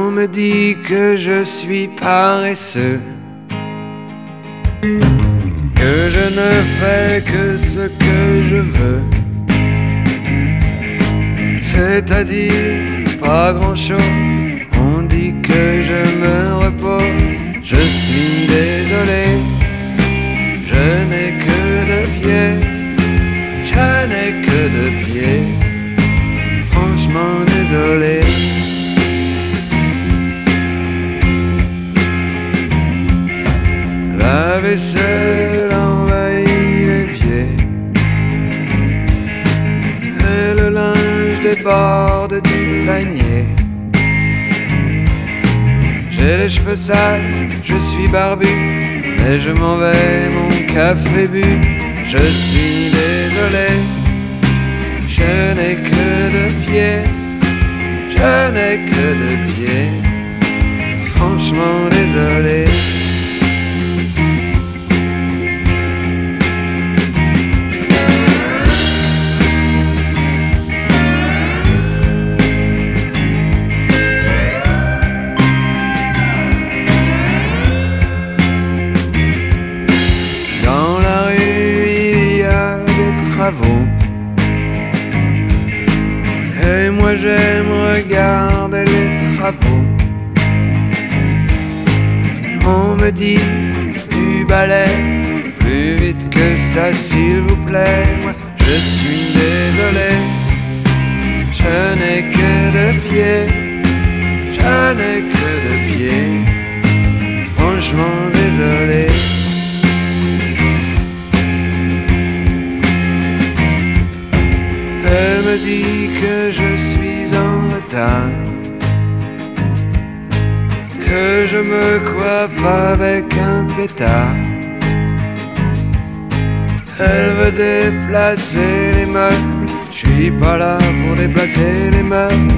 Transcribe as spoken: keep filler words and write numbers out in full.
On me dit que je suis paresseux, que je ne fais que ce que je veux, c'est-à-dire pas grand-chose. On dit que je me repose, je suis désolé, je n'ai que deux pieds, je n'ai que deux pieds, franchement désolé. La vaisselle envahit l'évier et le linge déborde du panier. J'ai les cheveux sales, je suis barbu, mais je m'en vais, mon café bu. Je suis désolé, je n'ai que deux pieds, je n'ai que deux pieds, franchement désolé. Et moi j'aime regarder les travaux. On me dit du balai, plus vite que ça s'il vous plaît. Moi je suis désolé, je n'ai que deux pieds, je n'ai que deux pieds, franchement désolé. Elle me dit que je suis en retard, que je me coiffe avec un pétard. Elle veut déplacer les meubles, je suis pas là pour déplacer les meubles.